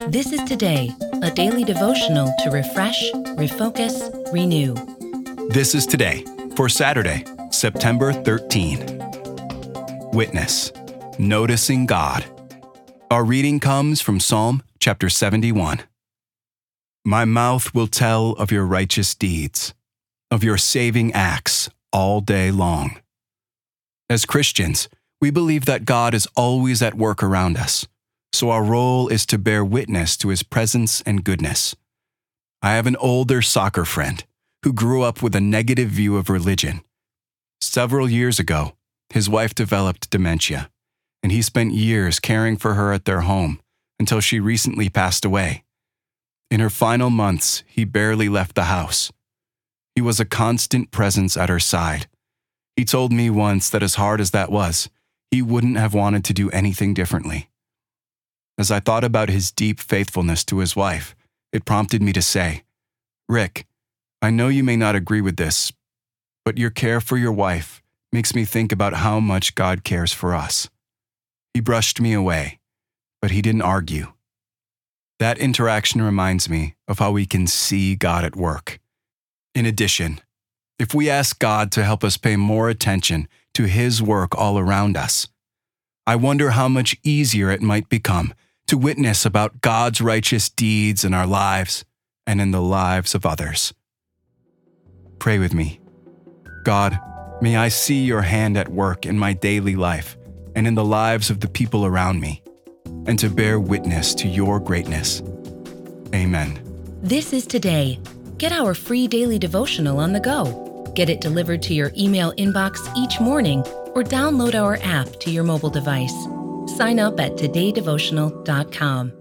This is Today, a daily devotional to refresh, refocus, renew. This is Today for Saturday, September 13. Witness, noticing God. Our reading comes from Psalm chapter 71. My mouth will tell of your righteous deeds, of your saving acts all day long. As Christians, we believe that God is always at work around us, so our role is to bear witness to His presence and goodness. I have an older soccer friend who grew up with a negative view of religion. Several years ago, his wife developed dementia, and he spent years caring for her at their home until she recently passed away. In her final months, he barely left the house. He was a constant presence at her side. He told me once that as hard as that was, he wouldn't have wanted to do anything differently. As I thought about his deep faithfulness to his wife, it prompted me to say, Rick, I know you may not agree with this, but your care for your wife makes me think about how much God cares for us. He brushed me away, but he didn't argue. That interaction reminds me of how we can see God at work. In addition, if we ask God to help us pay more attention to His work all around us, I wonder how much easier it might become to witness about God's righteous deeds in our lives and in the lives of others. Pray with me. God, may I see your hand at work in my daily life and in the lives of the people around me, and to bear witness to your greatness. Amen. This is Today. Get our free daily devotional on the go. Get it delivered to your email inbox each morning or download our app to your mobile device. Sign up at todaydevotional.com.